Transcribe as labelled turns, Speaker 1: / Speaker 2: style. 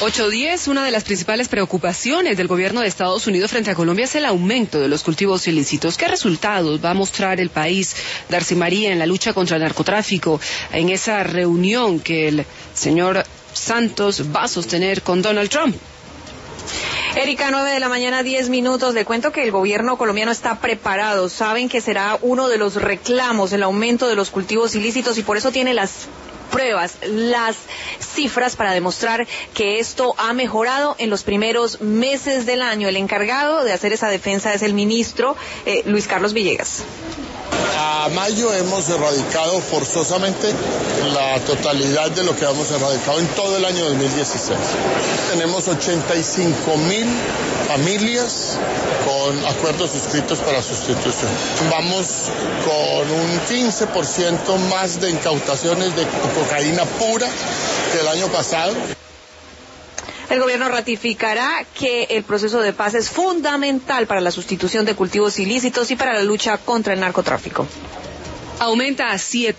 Speaker 1: 8:10, una de las principales preocupaciones del gobierno de Estados Unidos frente a Colombia es el aumento de los cultivos ilícitos. ¿Qué resultados va a mostrar el país, Darcy María, en la lucha contra el narcotráfico, en esa reunión que el señor Santos va a sostener con Donald Trump?
Speaker 2: Erika, 9:10 a.m. Le cuento que el gobierno colombiano está preparado. Saben que será uno de los reclamos el aumento de los cultivos ilícitos y por eso tiene las pruebas, las cifras para demostrar que esto ha mejorado en los primeros meses del año. El encargado de hacer esa defensa es el ministro Luis Carlos Villegas.
Speaker 3: A mayo hemos erradicado forzosamente la totalidad de lo que hemos erradicado en todo el año 2016. Tenemos 85,000 familias con acuerdos suscritos para sustitución. Vamos con un 15% más de incautaciones de cocaína pura que el año pasado.
Speaker 2: El gobierno ratificará que el proceso de paz es fundamental para la sustitución de cultivos ilícitos y para la lucha contra el narcotráfico.
Speaker 1: Aumenta a 7